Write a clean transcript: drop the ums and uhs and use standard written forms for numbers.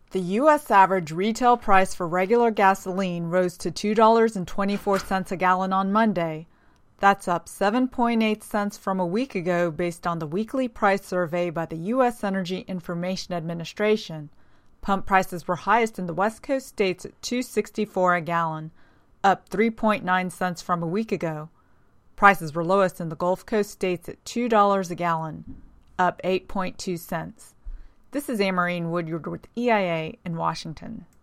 The U.S. average retail price for regular gasoline rose to $2.24 a gallon on Monday. That's up 7.8 cents from a week ago based on the weekly price survey by the U.S. Energy Information Administration. Pump prices were highest in the West Coast states at $2.64 a gallon, up 3.9 cents from a week ago. Prices were lowest in the Gulf Coast states at $2 a gallon, up 8.2 cents. This is Amarine Woodyard with EIA in Washington.